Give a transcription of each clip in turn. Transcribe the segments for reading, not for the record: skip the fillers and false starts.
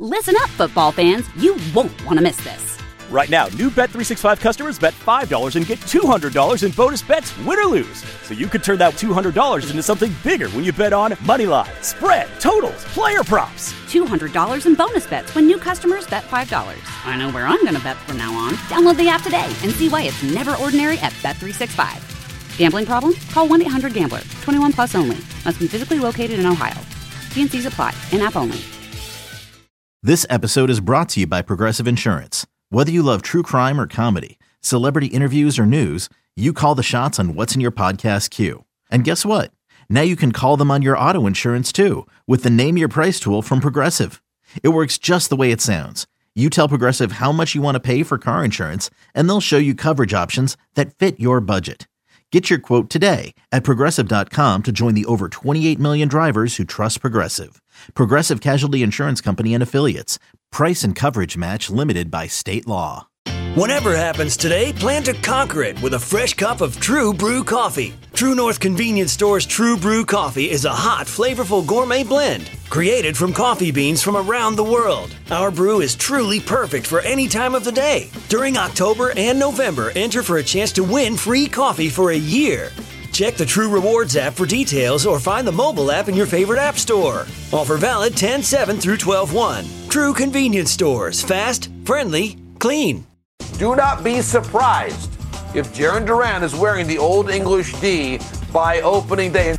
Listen up, football fans. You won't want to miss this. Right now, new Bet365 customers bet $5 and get $200 in bonus bets, win or lose. So you could turn that $200 into something bigger when you bet on money line, spread, totals, player props. $200 in bonus bets when new customers bet $5. I know where I'm going to bet from now on. Download the app today and see why it's never ordinary at Bet365. Gambling problem? Call 1-800-GAMBLER. 21 plus only. Must be physically located in Ohio. T&Cs apply. In-app only. This episode is brought to you by Progressive Insurance. Whether you love true crime or comedy, celebrity interviews or news, you call the shots on what's in your podcast queue. And guess what? Now you can call them on your auto insurance too with the Name Your Price tool from Progressive. It works just the way it sounds. You tell Progressive how much you want to pay for car insurance, and they'll show you coverage options that fit your budget. Get your quote today at Progressive.com to join the over 28 million drivers who trust Progressive. Progressive Casualty Insurance Company and Affiliates. Price and coverage match limited by state law. Whatever happens today, plan to conquer it with a fresh cup of True Brew coffee. True North Convenience Store's True Brew coffee is a hot, flavorful gourmet blend created from coffee beans from around the world. Our brew is truly perfect for any time of the day. During October and November, enter for a chance to win free coffee for a year. Check the True Rewards app for details or find the mobile app in your favorite app store. Offer valid 10/7 through 12/1. True Convenience Stores. Fast, friendly, clean. Do not be surprised if Jarren Duran is wearing the Old English D by opening day.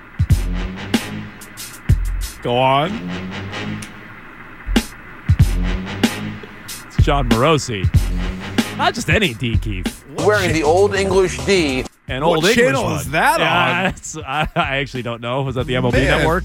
Go on. It's John Morosi. Not just any D, Keith. Wearing the Old English D. An Old English English channel one. is that on? I actually don't know. Was that the MLB Man. Network?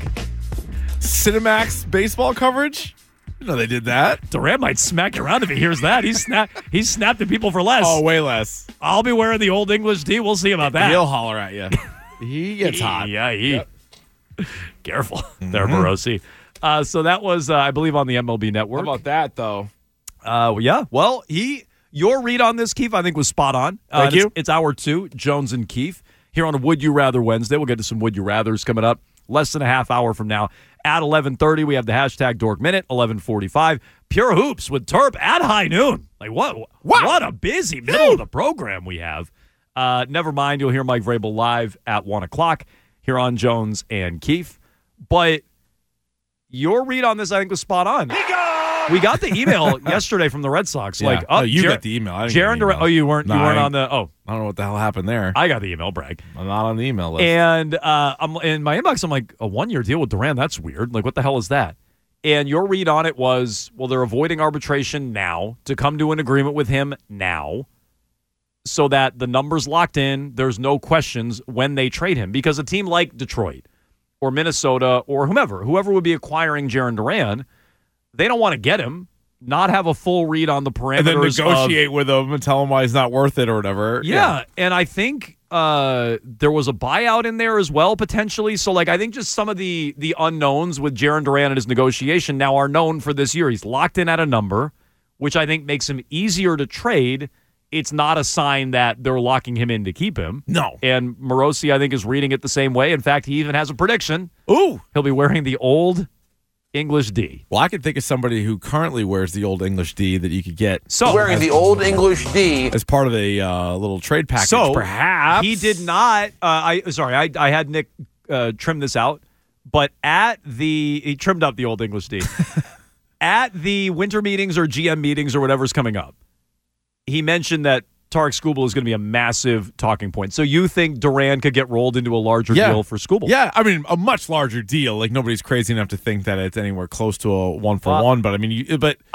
Cinemax baseball coverage? No, they did that. Durant might smack you around if he hears that. He's snapped at people for less. Oh, way less. I'll be wearing the Old English D. We'll see about that. He'll holler at you. He gets hot. Yeah, Yep. Careful there, Morosi. So that was, I believe, on the MLB Network. How about that, though? Yeah. Well, your read on this, Keith, I think was spot on. Thank you. It's hour 2, Jones and Keith, here on a Would You Rather Wednesday. We'll get to some Would You Rathers coming up less than a half hour from now. At 11:30, we have the hashtag Dork Minute. 11:45, Pure Hoops with Terp at high noon. Like, what a busy middle of the program we have. Never mind, you'll hear Mike Vrabel live at 1 o'clock here on Jones and Keith. But your read on this, I think, was spot on. We got the email yesterday from the Red Sox. Yeah. Like, you got the email. I didn't get Jaron an Durant. email. Oh, you weren't. No, you weren't I on the. Oh, I don't know what the hell happened there. I got the email. Brag. I'm not on the email list. And I'm in my inbox. I'm like, a 1-year deal with Durant. That's weird. Like, what the hell is that? And your read on it was, well, they're avoiding arbitration now to come to an agreement with him now, so that the number's locked in. There's no questions when they trade him, because a team like Detroit or Minnesota or whoever would be acquiring Jarren Duran, they don't want to get him, not have a full read on the parameters, and then negotiate with him and tell him why he's not worth it or whatever. Yeah. And I think there was a buyout in there as well, potentially. So, like, I think just some of the unknowns with Jarren Duran and his negotiation now are known for this year. He's locked in at a number, which I think makes him easier to trade. It's not a sign that they're locking him in to keep him. No. And Morosi, I think, is reading it the same way. In fact, he even has a prediction. Ooh. He'll be wearing the Old English D. Well, I could think of somebody who currently wears the Old English D that you could get Wearing the Old English D. as part of a little trade package, So perhaps. he did not. I had Nick trim this out, but he trimmed up the Old English D at the winter meetings or GM meetings or whatever's coming up. He mentioned that Tarek Skubal is going to be a massive talking point. So you think Duran could get rolled into a larger deal for Skubal? Yeah, I mean, a much larger deal. Like, nobody's crazy enough to think that it's anywhere close to a 1-for-1. But I mean,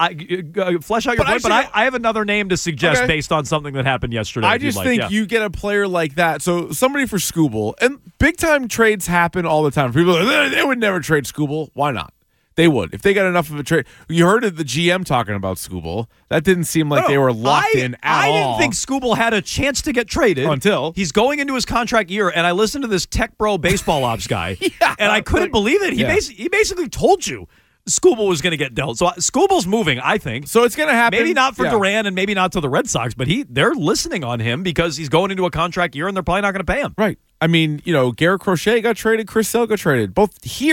flesh out your point. But I have another name to suggest based on something that happened yesterday. I just think you get a player like that. So somebody for Skubal, and big time trades happen all the time. People are like, they would never trade Skubal. Why not? They would. If they got enough of a trade. You heard of the GM talking about Skubal. That didn't seem like they were locked in at all. I didn't think Skubal had a chance to get traded until he's going into his contract year, and I listened to this tech bro baseball ops guy, and I couldn't believe it. He basically told you Skubal was going to get dealt. So Skubal's moving, I think. So it's going to happen. Maybe not for Duran and maybe not to the Red Sox, but they're listening on him because he's going into a contract year, and they're probably not going to pay him. Right. I mean, Garrett Crochet got traded. Chris Sale got traded. Both here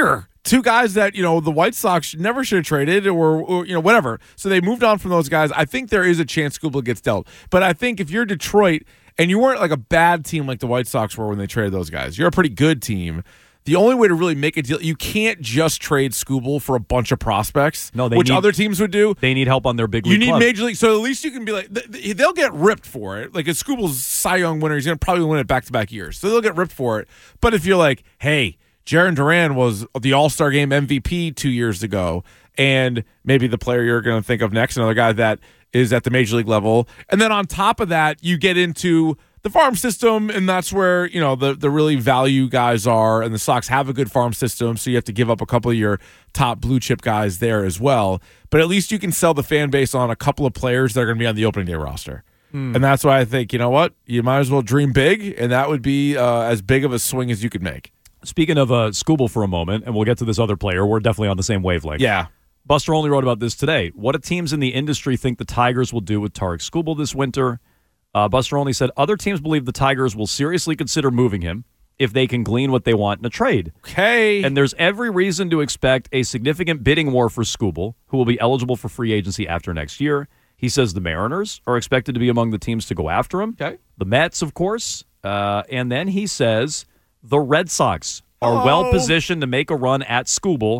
two guys that, the White Sox never should have traded or whatever. So they moved on from those guys. I think there is a chance Skubal gets dealt. But I think if you're Detroit and you weren't like a bad team like the White Sox were when they traded those guys, you're a pretty good team. The only way to really make a deal, you can't just trade Skubal for a bunch of prospects, which other teams would do. They need help on their big league You need club. Major League, so at least you can be like, they'll get ripped for it. Like, if Skubal's Cy Young winner, he's going to probably win it back-to-back years. So they'll get ripped for it. But if you're like, hey, Jarren Duran was the All-Star Game MVP 2 years ago, and maybe the player you're going to think of next, another guy that is at the Major League level. And then on top of that, you get into the farm system, and that's where the really value guys are, and the Sox have a good farm system, so you have to give up a couple of your top blue chip guys there as well. But at least you can sell the fan base on a couple of players that are going to be on the opening day roster. And that's why I think, you know what? You might as well dream big, and that would be as big of a swing as you could make. Speaking of Skubal for a moment, and we'll get to this other player, we're definitely on the same wavelength. Yeah. Buster Olney wrote about this today. What do teams in the industry think the Tigers will do with Tarik Skubal this winter? Buster Olney said other teams believe the Tigers will seriously consider moving him if they can glean what they want in a trade. Okay. And there's every reason to expect a significant bidding war for Skubal, who will be eligible for free agency after next year. He says the Mariners are expected to be among the teams to go after him. Okay. The Mets, of course. And then he says the Red Sox are well positioned to make a run at Skubal,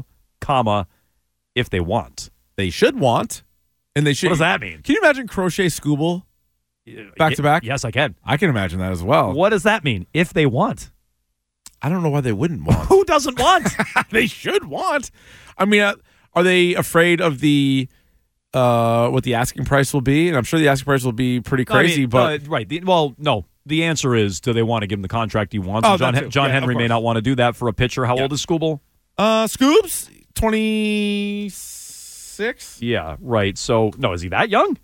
if they want. They should want. And they should. What does that mean? Can you imagine Crochet Skubal back to back? Yes, I can. I can imagine that as well. What does that mean? If they want. I don't know why they wouldn't want. Who doesn't want? They should want. I mean, are they afraid of the what the asking price will be? And I'm sure the asking price will be pretty crazy. Right. No. The answer is, do they want to give him the contract he wants? Oh, John Henry may not want to do that for a pitcher. How old is Skubal? Scoobs, 26. Yeah, right. So, no, is he that young?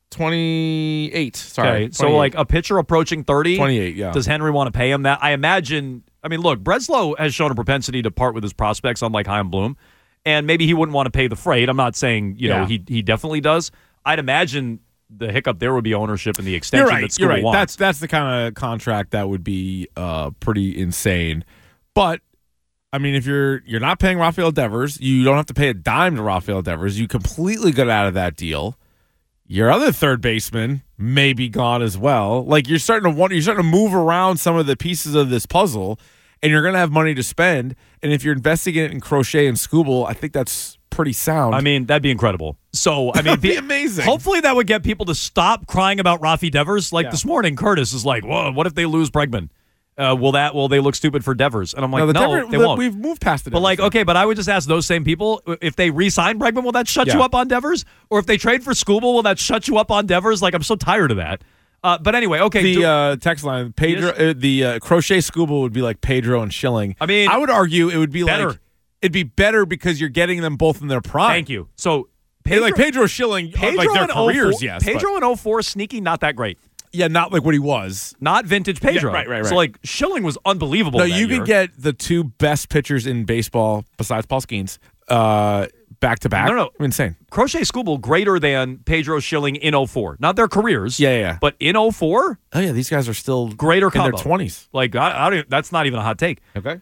28. Sorry. Okay, 28. so like a pitcher approaching 30. 28. Yeah. Does Henry want to pay him that? I imagine. I mean, look, Breslow has shown a propensity to part with his prospects, unlike Chaim Bloom, and maybe he wouldn't want to pay the freight. I'm not saying he definitely does. I'd imagine the hiccup there would be ownership and the extension that Skubal wants. That's the kind of contract that would be pretty insane. But I mean, if you're not paying Rafael Devers, you don't have to pay a dime to Rafael Devers. You completely got out of that deal. Your other third baseman may be gone as well. Like you're starting to move around some of the pieces of this puzzle, and you're going to have money to spend. And if you're investing it in Crochet and Skubal, I think that's pretty sound. I mean, that'd be incredible. So, I mean, that'd be amazing. Hopefully that would get people to stop crying about Rafi Devers. Like this morning, Curtis is like, whoa, what if they lose Bregman? Will they look stupid for Devers? And I'm like, no, they won't. We've moved past it. But like, okay, but I would just ask those same people, if they re-sign Bregman, will that shut you up on Devers? Or if they trade for Skubal, will that shut you up on Devers? Like, I'm so tired of that. But anyway, okay. The text line, Pedro, the Crochet Skubal would be like Pedro and Schilling. I mean, I would argue it would be better. like it'd be better because you're getting them both in their prime. Thank you. So Pedro Schilling, like their careers, yes. Pedro in 04, sneaky, not that great. Yeah, not like what he was. Not vintage Pedro. Yeah, right. So, like, Schilling was unbelievable. No, you could get the two best pitchers in baseball, besides Paul Skeens, back-to-back. No. Insane. Crochet Skubal greater than Pedro Schilling in 04. Not their careers. Yeah. But in 04? Oh, yeah, these guys are still greater in combo. their 20s. Like, I don't, that's not even a hot take. Okay.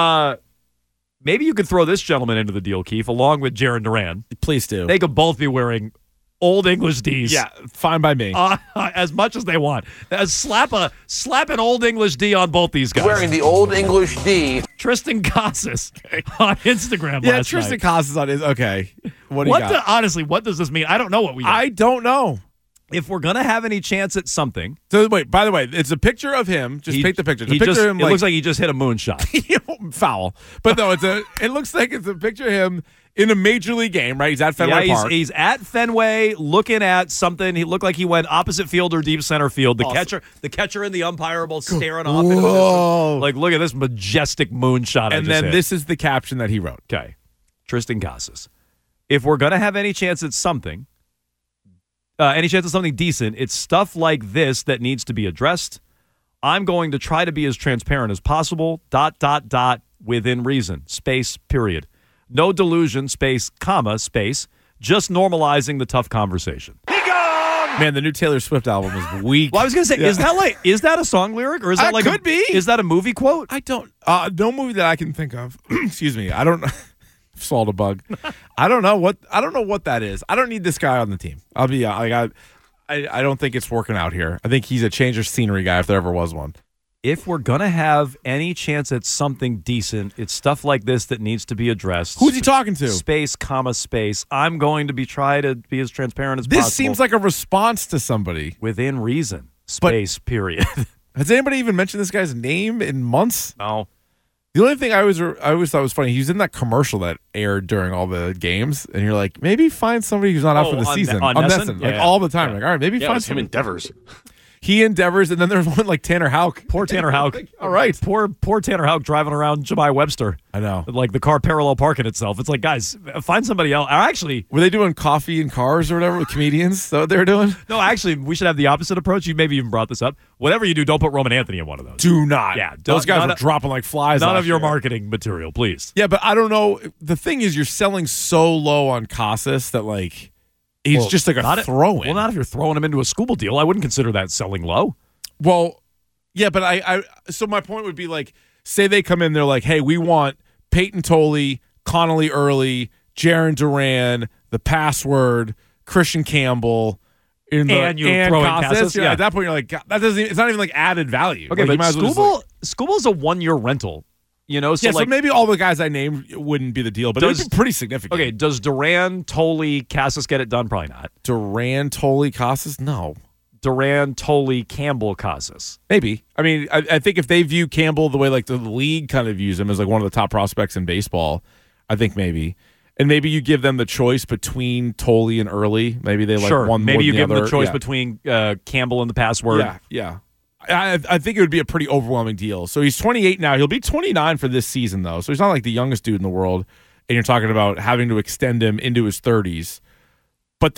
Maybe you could throw this gentleman into the deal, Keith, along with Jarren Duran. Please do. They could both be wearing Old English D's. Yeah, fine by me. As much as they want. Slap an Old English D on both these guys. Wearing the Old English D. Tristan Casas on Instagram last Tristan night. Casas on his. Okay. What do you got? Honestly, what does this mean? I don't know what we got. I don't know. If we're going to have any chance at something. So, wait, by the way, it's a picture of him. Just paint the picture. It's a picture of him it looks like he just hit a moonshot. Foul. But no, it looks like it's a picture of him in a major league game, right? He's at Fenway Park. He's at Fenway looking at something. He looked like he went opposite field or deep center field. The catcher and the umpire are both staring off into the distance. Like, look at this majestic moonshot. And then this is the caption that he wrote. Okay. Tristan Casas. If we're going to have any chance at something, decent, it's stuff like this that needs to be addressed. I'm going to try to be as transparent as possible, ... within reason, space, period. No delusion, space, comma, space, just normalizing the tough conversation. Be gone! Man, the new Taylor Swift album is weak. Well, I was going to say, is that a song lyric? Or is that could be. Is that a movie quote? I don't, no movie that I can think of. Excuse me. I don't know. swallowed a bug. I don't know what that is. I don't need this guy on the team. I'll be I don't think it's working out here. I think he's a change of scenery guy if there ever was one. If we're going to have any chance at something decent, it's stuff like this that needs to be addressed. Who's he talking to? Space, space. I'm going to try to be as transparent as possible. This seems like a response to somebody. Within reason. Space, period. Has anybody even mentioned this guy's name in months? No. The only thing I always thought was funny, he was in that commercial that aired during all the games, and you're like, maybe find somebody who's not out for the season. On Nesson? Like all the time. Like, all right, maybe find him endeavors. He endeavors, and then there's one like Tanner Houck. Poor Tanner Houck. All right. Poor Tanner Houck driving around Jemai Webster. I know. Like the car parallel parking itself. It's like, guys, find somebody else. Actually, were they doing coffee in cars or whatever with comedians? Is that what they were doing? No, actually, we should have the opposite approach. You maybe even brought this up. Whatever you do, don't put Roman Anthony in one of those. Do not. Yeah. Those guys were dropping like flies. None of your marketing material, please. Yeah, but I don't know. The thing is, you're selling so low on Casas that like he's just like a throw-in. Well, not if you're throwing him into a Skubal deal. I wouldn't consider that selling low. Well, yeah, but so my point would be like, say they come in, they're like, hey, we want Peyton Tolley, Connolly Early, Jaron Duran, the password, Christian Campbell, and you throw in Casas. Yeah, at that point, you're like, God, that doesn't. It's not even like added value. Okay, like, but Skubal's a 1 year rental. You know, so yeah, like, so maybe all the guys I named wouldn't be the deal, but it would be pretty significant. Okay, does Duran, Tolley, Casas get it done? Probably not. Duran, Tolley, Casas, no. Duran, Tolley, Campbell, Casas. Maybe. I mean, I think if they view Campbell the way like the league kind of views him as like one of the top prospects in baseball, I think maybe. And maybe you give them the choice between Tolley and Early. Maybe they like one maybe more you than give the them other. the choice between Campbell and the password. Yeah. I think it would be a pretty overwhelming deal. So he's 28 now. He'll be 29 for this season, though. So he's not like the youngest dude in the world. And you're talking about having to extend him into his 30s. But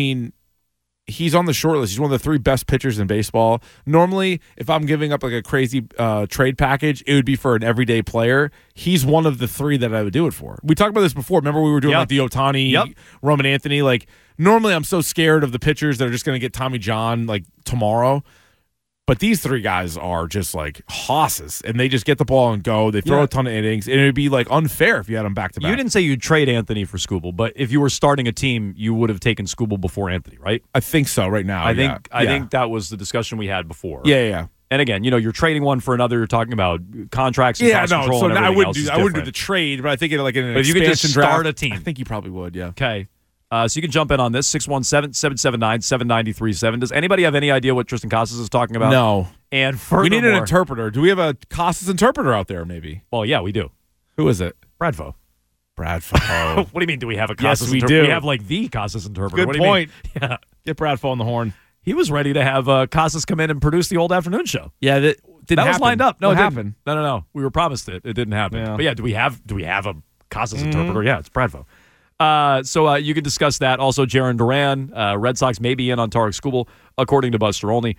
he's on the short list. He's one of the 3 best pitchers in baseball. Normally, if I'm giving up like a crazy trade package, it would be for an everyday player. He's one of the 3 that I would do it for. We talked about this before. Remember we were doing like the Ohtani, Roman Anthony. Like normally I'm so scared of the pitchers that are just going to get Tommy John like tomorrow. But these 3 guys are just like hosses, and they just get the ball and go. They throw a ton of innings, and it would be like unfair if you had them back to back. You didn't say you'd trade Anthony for Skubal, but if you were starting a team, you would have taken Skubal before Anthony, right? I think so. Right now, I think that was the discussion we had before. Yeah. And again, you're trading one for another. You're talking about contracts and cost control. So and I wouldn't else do. I wouldn't do the trade, but I think in an but if you could just start a team, I think you probably would. Yeah. Okay. So you can jump in on this, 617-779-7937. Does anybody have any idea what Tristan Casas is talking about? No. And furthermore, we need an interpreter. Do we have a Casas interpreter out there, maybe? Well, yeah, we do. Who is it? Bradfo. Bradfo. What do you mean, do we have a Casas interpreter? Yes, we do. We have like the Casas interpreter. Good point. Yeah. Get Bradfo on the horn. He was ready to have Casas come in and produce the old afternoon show. Yeah, that didn't happen. Was lined up. No, what it happened? No. We were promised it. It didn't happen. Yeah. But yeah, do we have a Casas interpreter? Yeah, it's Bradfo. So you can discuss that. Also, Jaron Duran, Red Sox may be in on Tarek Skubal, according to Buster Olney.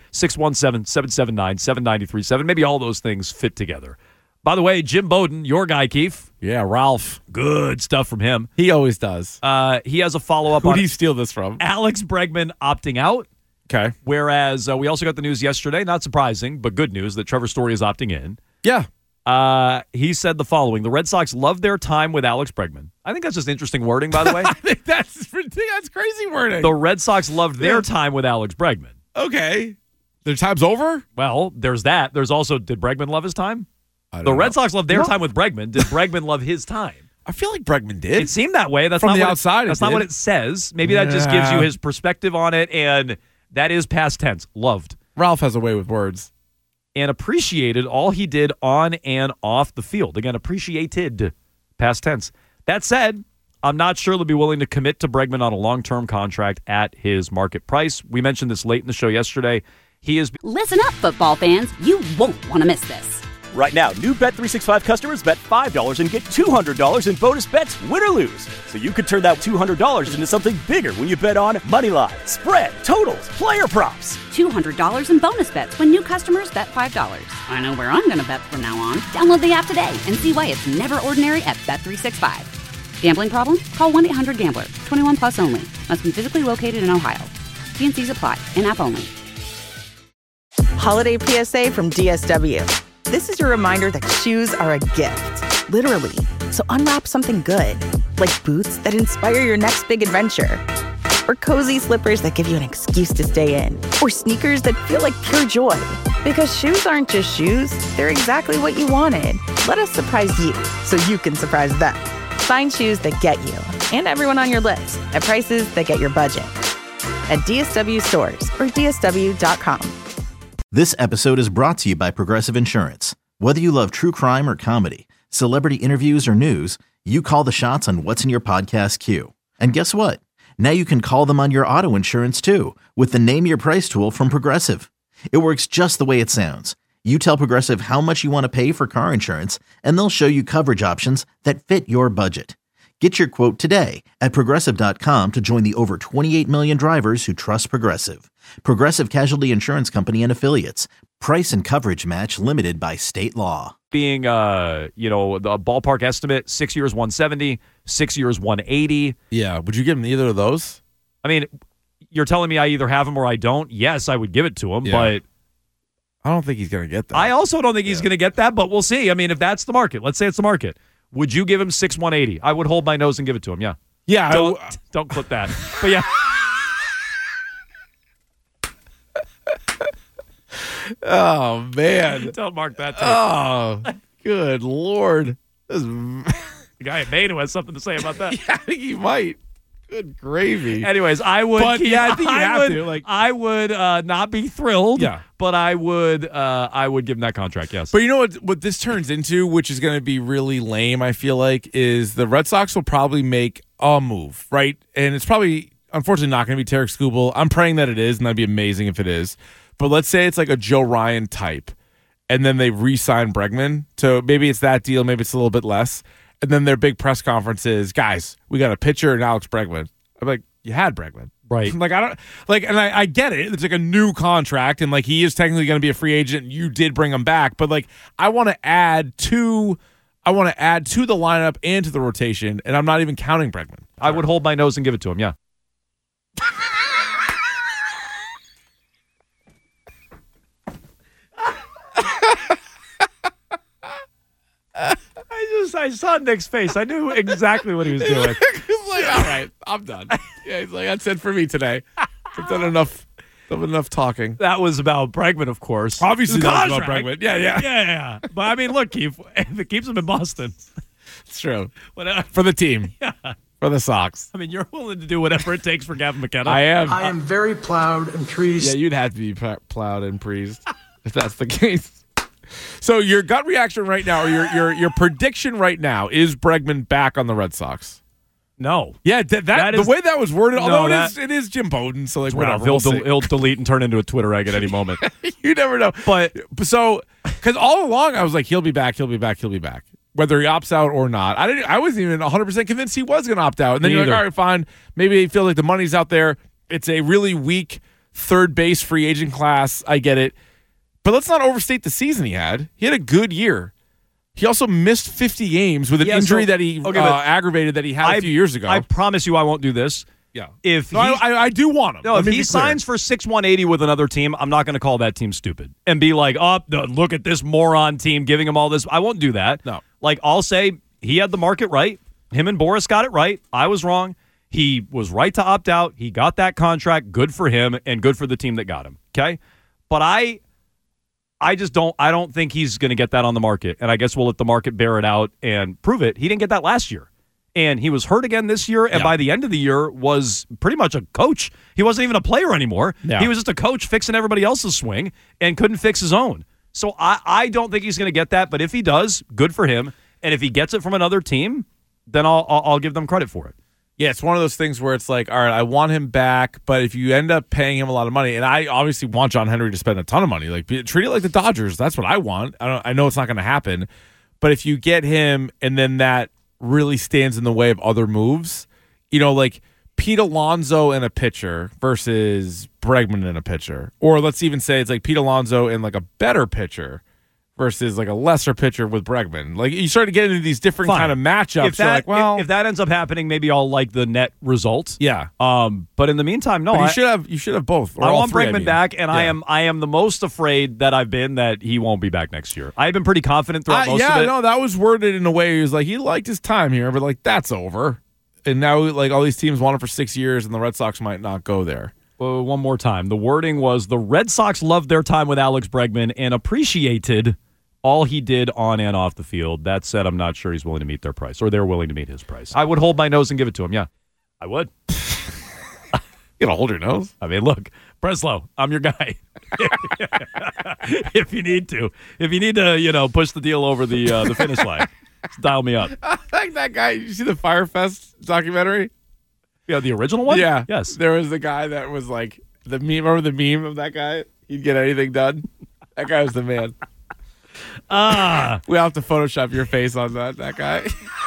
617-779-7937. Maybe all those things fit together. By the way, Jim Bowden, your guy, Keith. Yeah, Ralph. Good stuff from him. He always does. He has a follow-up Who on did he steal this from? Alex Bregman opting out. Okay. Whereas we also got the news yesterday, not surprising, but good news, that Trevor Story is opting in. Yeah. He said the following: the Red Sox loved their time with Alex Bregman. I think that's just interesting wording, by the way. I think that's crazy wording. The Red Sox loved their time with Alex Bregman. Okay. Their time's over? Well, there's that. There's also, did Bregman love his time? The Red Sox loved their time with Bregman. Did Bregman love his time? I feel like Bregman did. It seemed that way. That's from not the what outside. That's not what it says. Maybe that just gives you his perspective on it, and that is past tense. Loved. Ralph has a way with words. And appreciated all he did on and off the field. Again, appreciated, past tense. That said, I'm not sure they'll be willing to commit to Bregman on a long-term contract at his market price. We mentioned this late in the show yesterday. He is. Listen up, football fans. You won't want to miss this. Right now, new Bet365 customers bet $5 and get $200 in bonus bets, win or lose. So you could turn that $200 into something bigger when you bet on moneyline, spread, totals, player props. $200 in bonus bets when new customers bet $5. I know where I'm going to bet from now on. Download the app today and see why it's never ordinary at Bet365. Gambling problem? Call 1-800-GAMBLER. 21 plus only. Must be physically located in Ohio. T&Cs apply. In-app only. Holiday PSA from DSW. This is your reminder that shoes are a gift, literally. So unwrap something good. like boots that inspire your next big adventure. Or cozy slippers that give you an excuse to stay in. Or sneakers that feel like pure joy. Because shoes aren't just shoes, they're exactly what you wanted. Let us surprise you so you can surprise them. Find shoes that get you and everyone on your list at prices that get your budget. At DSW stores or DSW.com. This episode is brought to you by Progressive Insurance. Whether you love true crime or comedy, celebrity interviews or news, you call the shots on what's in your podcast queue. And guess what? Now you can call them on your auto insurance too with the Name Your Price tool from Progressive. It works just the way it sounds. You tell Progressive how much you want to pay for car insurance, and they'll show you coverage options that fit your budget. Get your quote today at Progressive.com to join the over 28 million drivers who trust Progressive. Progressive Casualty Insurance Company and Affiliates. Price and coverage match limited by state law. Being, the ballpark estimate, 6 years, 170, 6 years, 180. Yeah. Would you give him either of those? I mean, you're telling me I either have him or I don't? Yes, I would give it to him, but I don't think he's going to get that. I also don't think he's going to get that, but we'll see. I mean, if that's the market, let's say it's the market. Would you give him 6, 180? I would hold my nose and give it to him, yeah. Yeah. Don't clip that. But yeah. Oh, man. Don't mark that tape. Oh, good Lord. The guy at Maine who has something to say about that. Yeah, I think he might. Good gravy. Anyways, I would. But, I think you have to. I would not be thrilled. Yeah. But I would give him that contract. Yes. But you know what this turns into, which is going to be really lame, I feel like, is the Red Sox will probably make a move, right? And it's probably, unfortunately, not going to be Tarek Skubal. I'm praying that it is, and that'd be amazing if it is. But let's say it's like a Joe Ryan type, and then they re-sign Bregman. So maybe it's that deal, maybe it's a little bit less. And then their big press conference is, guys, we got a pitcher and Alex Bregman. I'm like, you had Bregman. Right. Like, I get it. It's like a new contract, and like he is technically going to be a free agent, and you did bring him back. But like, I want to add to the lineup and to the rotation, and I'm not even counting Bregman. I would hold my nose and give it to him, yeah. I saw Nick's face. I knew exactly what he was doing. He's like, all right, I'm done. Yeah, he's like, that's it for me today. I've done enough talking. That was about Bregman, of course. Obviously, that was about Bregman. Yeah. But I mean, look, Keith, if it keeps him in Boston, it's true. Whatever. For the team. Yeah. For the Sox. I mean, you're willing to do whatever it takes for Gavin McKenna. I am. I am very plowed and pleased. Yeah, you'd have to be plowed and pleased if that's the case. So your gut reaction right now, or your prediction right now, is Bregman back on the Red Sox? No. Yeah, that is, the way that was worded, although it is Jim Bowden, so like whatever. He'll delete and turn into a Twitter egg at any moment. You never know. But so, because all along I was like, he'll be back. Whether he opts out or not. I wasn't even 100% convinced he was going to opt out. And then you're like, all right, fine. Maybe they feel like the money's out there. It's a really weak third base free agent class. I get it. But let's not overstate the season he had. He had a good year. He also missed 50 games with an injury that he aggravated that he had a few years ago. I promise you I won't do this. Yeah. I do want him. No, if he signs for 6-180 with another team, I'm not going to call that team stupid and be like, look at this moron team giving him all this. I won't do that. No. Like, I'll say he had the market right. Him and Boris got it right. I was wrong. He was right to opt out. He got that contract. Good for him and good for the team that got him. Okay? But I don't think he's going to get that on the market. And I guess we'll let the market bear it out and prove it. He didn't get that last year. And he was hurt again this year. And by the end of the year was pretty much a coach. He wasn't even a player anymore. Yeah. He was just a coach fixing everybody else's swing and couldn't fix his own. So I don't think he's going to get that. But if he does, good for him. And if he gets it from another team, then I'll give them credit for it. Yeah, it's one of those things where it's like, all right, I want him back, but if you end up paying him a lot of money, and I obviously want John Henry to spend a ton of money, like treat it like the Dodgers. That's what I want. I know it's not going to happen, but if you get him and then that really stands in the way of other moves, like Pete Alonso and a pitcher versus Bregman and a pitcher, or let's even say it's like Pete Alonso and like a better pitcher versus like a lesser pitcher with Bregman. Like you start to get into these different kind of matchups. If that ends up happening, maybe I'll like the net result. Yeah. But in the meantime, no. But you should have both. I want Bregman back, and yeah. I am the most afraid that I've been that he won't be back next year. I've been pretty confident throughout most of it. Yeah, no, that was worded in a way he was like he liked his time here, but like that's over. And now, like, all these teams want him for 6 years, and the Red Sox might not go there. One more time. The wording was the Red Sox loved their time with Alex Bregman and appreciated all he did on and off the field. That said, I'm not sure he's willing to meet their price, or they're willing to meet his price. I would hold my nose and give it to him. Yeah, I would. You gotta hold your nose. I mean, look, Breslow, I'm your guy. If you need to, push the deal over the finish line, just dial me up. I like that guy. Did you see the Firefest documentary? Yeah, the original one? Yeah. Yes. There was the guy that was like the meme. Remember the meme of that guy? He'd get anything done. That guy was the man. We'll have to Photoshop your face on that guy.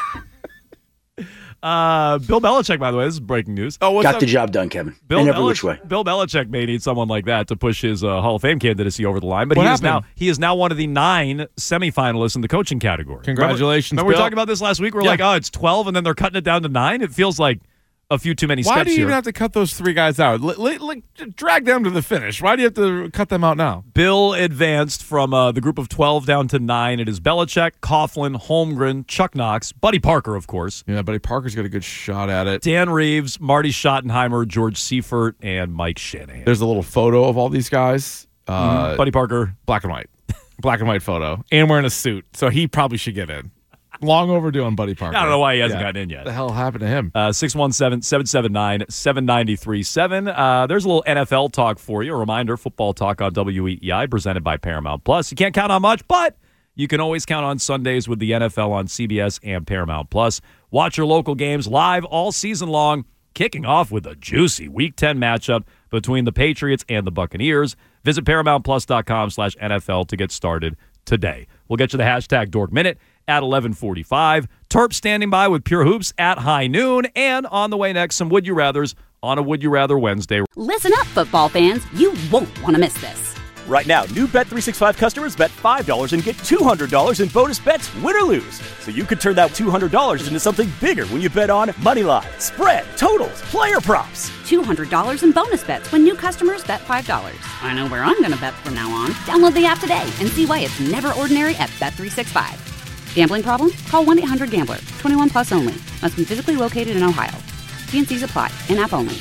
Bill Belichick, by the way, this is breaking news. Oh, got the job done, Kevin. In every which way. Bill Belichick may need someone like that to push his Hall of Fame candidacy over the line, but he is now one of the 9 semifinalists in the coaching category. Congratulations, Remember we were talking about this last week? We're like, it's 12, and then they're cutting it down to 9. It feels like a few too many steps here. Why do you even have to cut those 3 guys out? Drag them to the finish. Why do you have to cut them out now? Bill advanced from the group of 12 down to 9. It is Belichick, Coughlin, Holmgren, Chuck Knox, Buddy Parker, of course. Yeah, Buddy Parker's got a good shot at it. Dan Reeves, Marty Schottenheimer, George Seifert, and Mike Shanahan. There's a little photo of all these guys. Buddy Parker. Black and white. Black and white photo. And wearing a suit. So he probably should get in. Long overdue on Buddy Parker. I don't know why he hasn't gotten in yet. What the hell happened to him? 617-779-7937. There's a little NFL talk for you. A reminder, football talk on WEEI, presented by Paramount Plus. You can't count on much, but you can always count on Sundays with the NFL on CBS and Paramount Plus. Watch your local games live all season long, kicking off with a juicy Week 10 matchup between the Patriots and the Buccaneers. Visit ParamountPlus.com/NFL to get started today. We'll get you the hashtag Dork Minute at 11:45. Terp standing by with Pure Hoops at high noon. And on the way next, some Would You Rathers on a Would You Rather Wednesday. Listen up, football fans. You won't want to miss this. Right now, new Bet365 customers bet $5 and get $200 in bonus bets, win or lose. So you could turn that $200 into something bigger when you bet on moneyline, spread, totals, player props. $200 in bonus bets when new customers bet $5. I know where I'm going to bet from now on. Download the app today and see why it's never ordinary at Bet365. Gambling problem? Call 1-800-GAMBLER. 21 plus only. Must be physically located in Ohio. T&Cs apply. In-app only.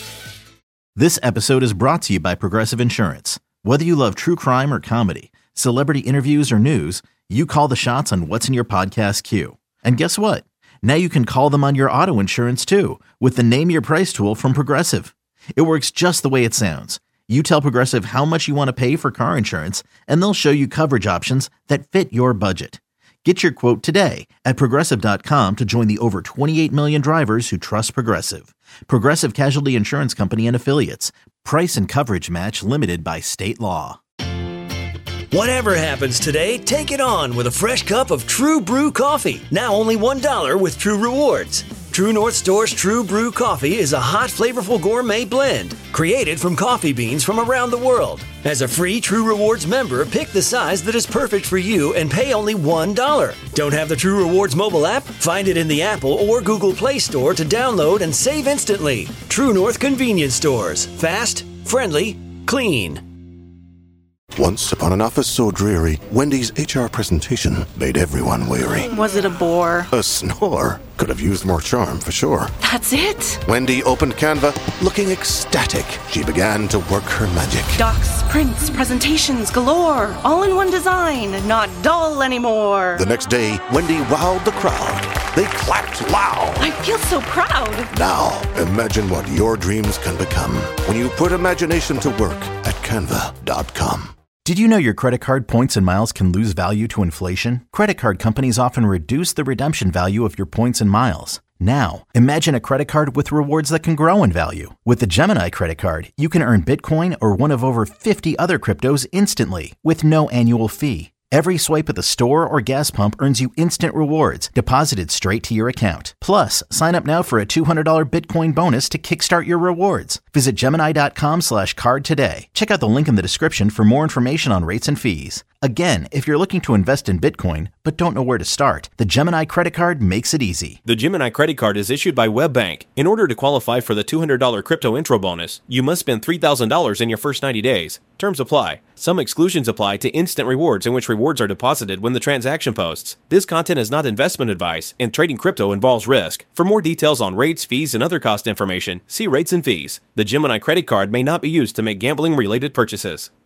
This episode is brought to you by Progressive Insurance. Whether you love true crime or comedy, celebrity interviews or news, you call the shots on what's in your podcast queue. And guess what? Now you can call them on your auto insurance too with the Name Your Price tool from Progressive. It works just the way it sounds. You tell Progressive how much you want to pay for car insurance, and they'll show you coverage options that fit your budget. Get your quote today at Progressive.com to join the over 28 million drivers who trust Progressive. Progressive Casualty Insurance Company and Affiliates. Price and coverage match limited by state law. Whatever happens today, take it on with a fresh cup of True Brew coffee. Now only $1 with True Rewards. True North Store's True Brew Coffee is a hot, flavorful gourmet blend created from coffee beans from around the world. As a free True Rewards member, pick the size that is perfect for you and pay only $1. Don't have the True Rewards mobile app? Find it in the Apple or Google Play Store to download and save instantly. True North Convenience Stores. Fast, friendly, clean. Once upon an office so dreary, Wendy's HR presentation made everyone weary. Was it a bore? A snore could have used more charm for sure. That's it? Wendy opened Canva, looking ecstatic. She began to work her magic. Docs, prints, presentations galore, all in one design, not dull anymore. The next day, Wendy wowed the crowd. They clapped loud. I feel so proud. Now, imagine what your dreams can become when you put imagination to work at Canva.com. Did you know your credit card points and miles can lose value to inflation? Credit card companies often reduce the redemption value of your points and miles. Now, imagine a credit card with rewards that can grow in value. With the Gemini credit card, you can earn Bitcoin or one of over 50 other cryptos instantly with no annual fee. Every swipe at the store or gas pump earns you instant rewards deposited straight to your account. Plus, sign up now for a $200 Bitcoin bonus to kickstart your rewards. Visit Gemini.com/card today. Check out the link in the description for more information on rates and fees. Again, if you're looking to invest in Bitcoin but don't know where to start, the Gemini credit card makes it easy. The Gemini credit card is issued by WebBank. In order to qualify for the $200 crypto intro bonus, you must spend $3,000 in your first 90 days. Terms apply. Some exclusions apply to instant rewards, in which rewards rewards are deposited when the transaction posts. This content is not investment advice, and trading crypto involves risk. For more details on rates, fees, and other cost information, see rates and fees. The Gemini credit card may not be used to make gambling-related purchases.